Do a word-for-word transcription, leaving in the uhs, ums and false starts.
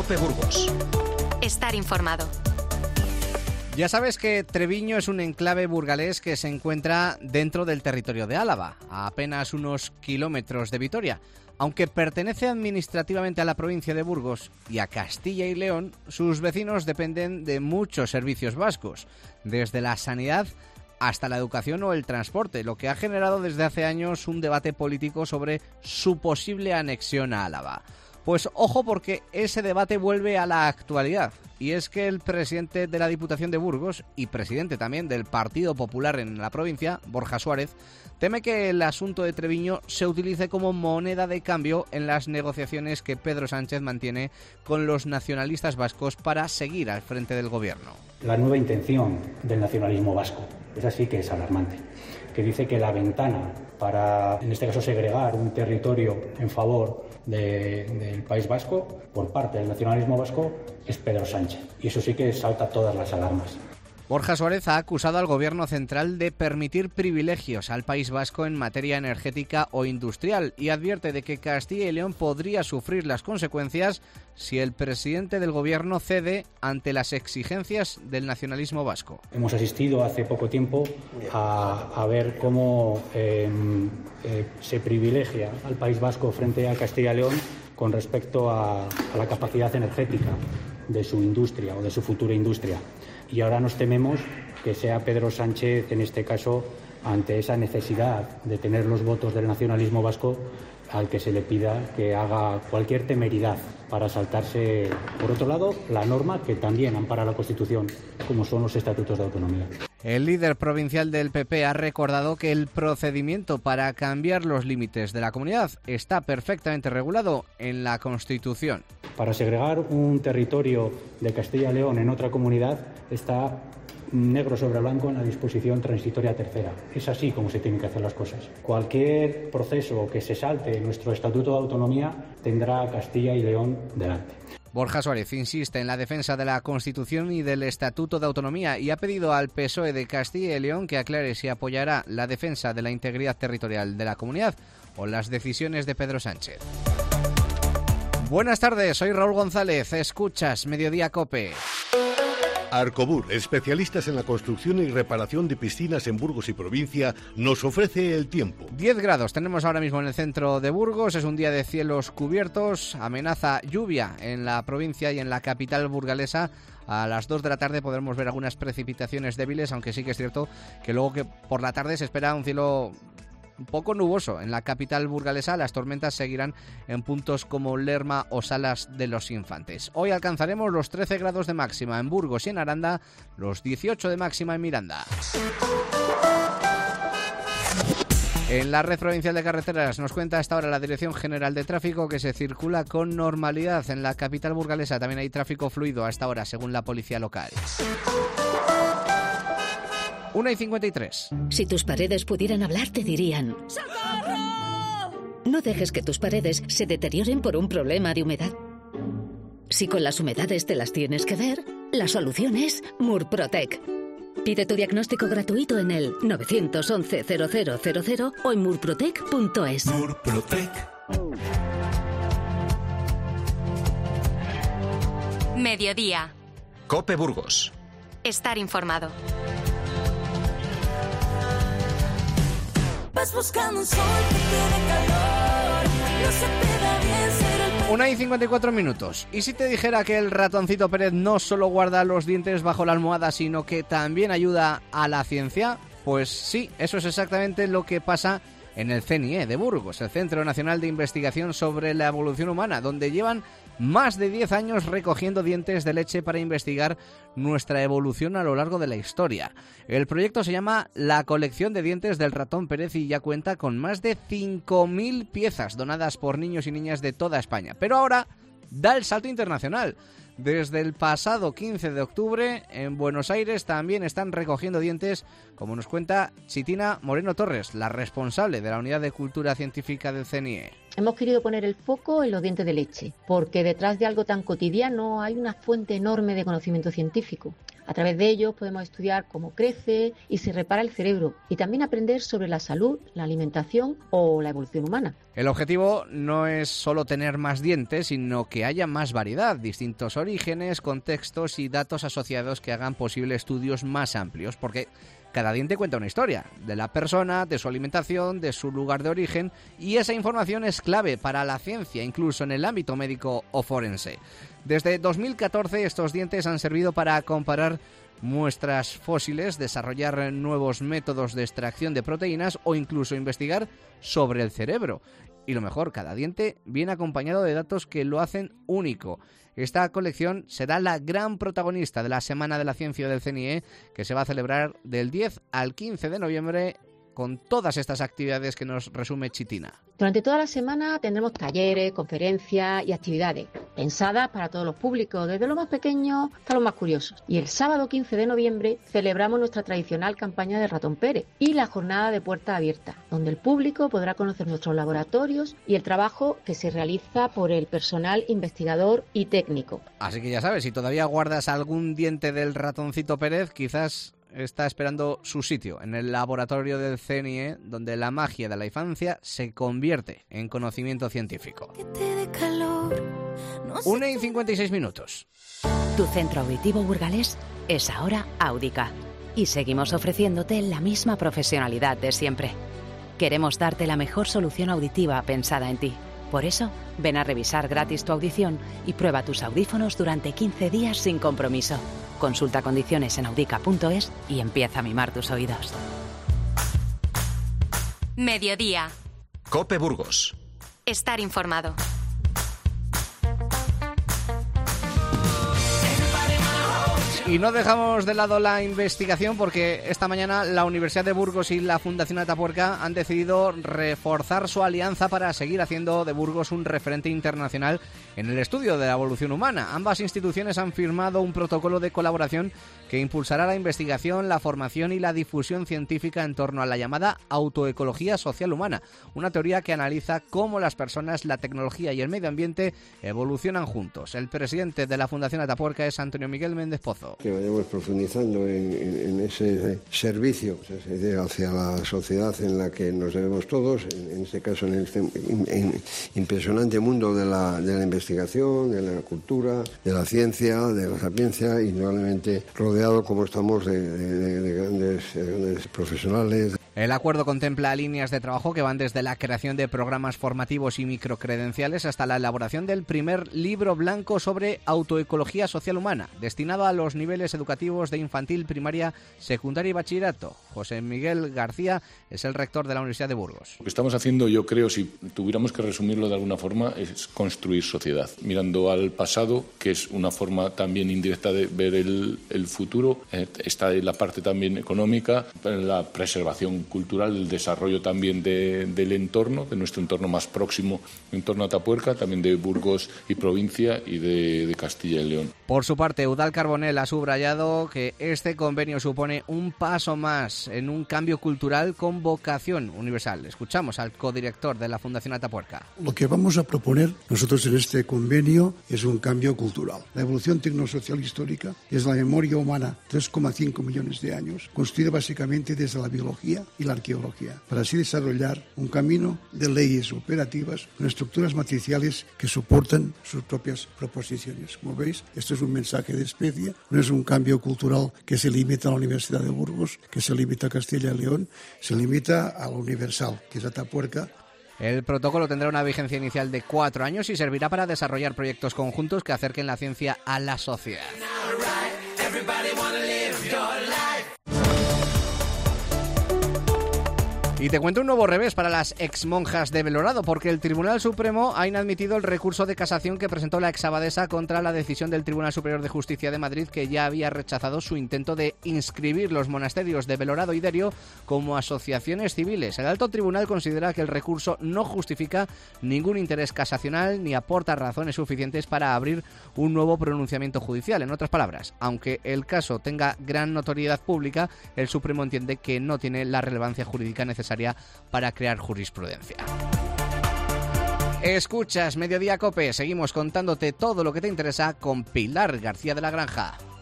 COPE Burgos. Estar informado. Ya sabes que Treviño es un enclave burgalés que se encuentra dentro del territorio de Álava, a apenas unos kilómetros de Vitoria. Aunque pertenece administrativamente a la provincia de Burgos y a Castilla y León, sus vecinos dependen de muchos servicios vascos, desde la sanidad hasta la educación o el transporte, lo que ha generado desde hace años un debate político sobre su posible anexión a Álava. Pues ojo, porque ese debate vuelve a la actualidad, y es que el presidente de la Diputación de Burgos y presidente también del Partido Popular en la provincia, Borja Suárez, teme que el asunto de Treviño se utilice como moneda de cambio en las negociaciones que Pedro Sánchez mantiene con los nacionalistas vascos para seguir al frente del gobierno. La nueva intención del nacionalismo vasco, es así que es alarmante, que dice que la ventana para, en este caso, segregar un territorio en favor de, del País Vasco por parte del nacionalismo vasco es Pedro Sánchez. Y eso sí que salta todas las alarmas. Borja Suárez ha acusado al Gobierno central de permitir privilegios al País Vasco en materia energética o industrial y advierte de que Castilla y León podría sufrir las consecuencias si el presidente del Gobierno cede ante las exigencias del nacionalismo vasco. Hemos asistido hace poco tiempo a, a ver cómo eh, eh, se privilegia al País Vasco frente a Castilla y León con respecto a, a la capacidad energética de su industria o de su futura industria. Y ahora nos tememos que sea Pedro Sánchez, en este caso, ante esa necesidad de tener los votos del nacionalismo vasco, al que se le pida que haga cualquier temeridad para saltarse, por otro lado, la norma que también ampara la Constitución, como son los estatutos de autonomía. El líder provincial del P P ha recordado que el procedimiento para cambiar los límites de la comunidad está perfectamente regulado en la Constitución. Para segregar un territorio de Castilla y León en otra comunidad está negro sobre blanco en la disposición transitoria tercera. Es así como se tienen que hacer las cosas. Cualquier proceso que se salte en nuestro Estatuto de Autonomía tendrá a Castilla y León delante. Borja Suárez insiste en la defensa de la Constitución y del Estatuto de Autonomía y ha pedido al P S O E de Castilla y León que aclare si apoyará la defensa de la integridad territorial de la comunidad o las decisiones de Pedro Sánchez. Buenas tardes, soy Raúl González, escuchas Mediodía COPE. Arcobur, especialistas en la construcción y reparación de piscinas en Burgos y provincia, nos ofrece el tiempo. diez grados tenemos ahora mismo en el centro de Burgos, es un día de cielos cubiertos, amenaza lluvia en la provincia y en la capital burgalesa. A las dos de la tarde podremos ver algunas precipitaciones débiles, aunque sí que es cierto que luego que por la tarde se espera un cielo un poco nuboso en la capital burgalesa. Las tormentas seguirán en puntos como Lerma o Salas de los Infantes. Hoy alcanzaremos los trece grados de máxima en Burgos y en Aranda, los dieciocho de máxima en Miranda. En la red provincial de carreteras nos cuenta hasta ahora la Dirección General de Tráfico que se circula con normalidad en la capital burgalesa. También hay tráfico fluido hasta ahora, según la policía local. una y cincuenta y tres. Si tus paredes pudieran hablar, te dirían: ¡socorro! No dejes que tus paredes se deterioren por un problema de humedad. Si con las humedades te las tienes que ver, la solución es Murprotec. Pide tu diagnóstico gratuito en el nueve once cero cero cero cero o en murprotec punto es. Murprotec. Mediodía. COPE Burgos. Estar informado. Vas buscando un sol que tiene calor, no se te da bien ser el... una y cincuenta y cuatro minutos. ¿Y si te dijera que el ratoncito Pérez no solo guarda los dientes bajo la almohada, sino que también ayuda a la ciencia? Pues sí, eso es exactamente lo que pasa en el C N I E de Burgos, el Centro Nacional de Investigación sobre la Evolución Humana, donde llevan más de diez años recogiendo dientes de leche para investigar nuestra evolución a lo largo de la historia. El proyecto se llama La colección de dientes del ratón Pérez y ya cuenta con más de cinco mil piezas donadas por niños y niñas de toda España. Pero ahora da el salto internacional. Desde el pasado quince de octubre en Buenos Aires también están recogiendo dientes, como nos cuenta Chitina Moreno Torres, la responsable de la Unidad de Cultura Científica del C N I E. Hemos querido poner el foco en los dientes de leche, porque detrás de algo tan cotidiano hay una fuente enorme de conocimiento científico. A través de ellos podemos estudiar cómo crece y se repara el cerebro y también aprender sobre la salud, la alimentación o la evolución humana. El objetivo no es solo tener más dientes, sino que haya más variedad, distintos orígenes, contextos y datos asociados que hagan posible estudios más amplios, porque cada diente cuenta una historia, de la persona, de su alimentación, de su lugar de origen, y esa información es clave para la ciencia, incluso en el ámbito médico o forense. Desde dos mil catorce estos dientes han servido para comparar muestras fósiles, desarrollar nuevos métodos de extracción de proteínas o incluso investigar sobre el cerebro. Y lo mejor, cada diente viene acompañado de datos que lo hacen único. Esta colección será la gran protagonista de la Semana de la Ciencia del C N I E, que se va a celebrar del diez al quince de noviembre con todas estas actividades que nos resume Chitina. Durante toda la semana tendremos talleres, conferencias y actividades pensadas para todos los públicos, desde los más pequeños hasta los más curiosos. Y el sábado quince de noviembre celebramos nuestra tradicional campaña de Ratón Pérez y la jornada de puerta abierta, donde el público podrá conocer nuestros laboratorios y el trabajo que se realiza por el personal investigador y técnico. Así que ya sabes, si todavía guardas algún diente del ratoncito Pérez, quizás está esperando su sitio en el laboratorio del C N I E, donde la magia de la infancia se convierte en conocimiento científico. una y cincuenta y seis minutos. Tu centro auditivo burgalés es ahora Audica y seguimos ofreciéndote la misma profesionalidad de siempre. Queremos darte la mejor solución auditiva pensada en ti. Por eso, ven a revisar gratis tu audición y prueba tus audífonos durante quince días sin compromiso. Consulta condiciones en audica punto es y empieza a mimar tus oídos. Mediodía. COPE Burgos. Estar informado. Y no dejamos de lado la investigación porque esta mañana la Universidad de Burgos y la Fundación Atapuerca han decidido reforzar su alianza para seguir haciendo de Burgos un referente internacional en el estudio de la evolución humana. Ambas instituciones han firmado un protocolo de colaboración que impulsará la investigación, la formación y la difusión científica en torno a la llamada autoecología social humana, una teoría que analiza cómo las personas, la tecnología y el medio ambiente evolucionan juntos. El presidente de la Fundación Atapuerca es Antonio Miguel Méndez Pozo. Que vayamos profundizando en, en, en ese servicio, esa idea hacia la sociedad en la que nos debemos todos, en, en este caso en el en, en impresionante mundo de la, de la investigación, de la cultura, de la ciencia, de la sapiencia, y indudablemente rodeado como estamos de, de, de, grandes, de grandes profesionales. El acuerdo contempla líneas de trabajo que van desde la creación de programas formativos y microcredenciales hasta la elaboración del primer libro blanco sobre autoecología social humana, destinado a los niveles educativos de infantil, primaria, secundaria y bachillerato. José Miguel García es el rector de la Universidad de Burgos. Lo que estamos haciendo, yo creo, si tuviéramos que resumirlo de alguna forma, es construir sociedad, mirando al pasado, que es una forma también indirecta de ver el, el futuro. Eh, está la parte también económica, la preservación cultural, el desarrollo también de, del entorno, de nuestro entorno más próximo, el entorno Atapuerca, también de Burgos y provincia y de, de Castilla y León. Por su parte, Eudal Carbonell ha subrayado que este convenio supone un paso más en un cambio cultural con vocación universal. Escuchamos al codirector de la Fundación Atapuerca. Lo que vamos a proponer nosotros en este convenio es un cambio cultural. La evolución tecnosocial histórica es la memoria humana, tres coma cinco millones de años, construida básicamente desde la biología y la arqueología, para así desarrollar un camino de leyes operativas con estructuras matriciales que soportan sus propias proposiciones. Como veis, esto es un mensaje de especie, no es un cambio cultural que se limita a la Universidad de Burgos, que se limita a Castilla y León, se limita a lo universal, que es Atapuerca. El protocolo tendrá una vigencia inicial de cuatro años y servirá para desarrollar proyectos conjuntos que acerquen la ciencia a la sociedad. Y te cuento un nuevo revés para las exmonjas de Belorado, porque el Tribunal Supremo ha inadmitido el recurso de casación que presentó la exabadesa contra la decisión del Tribunal Superior de Justicia de Madrid, que ya había rechazado su intento de inscribir los monasterios de Belorado y Derio como asociaciones civiles. El alto tribunal considera que el recurso no justifica ningún interés casacional ni aporta razones suficientes para abrir un nuevo pronunciamiento judicial. En otras palabras, aunque el caso tenga gran notoriedad pública, el Supremo entiende que no tiene la relevancia jurídica necesaria para crear jurisprudencia. Escuchas Mediodía COPE, seguimos contándote todo lo que te interesa con Pilar García de la Granja.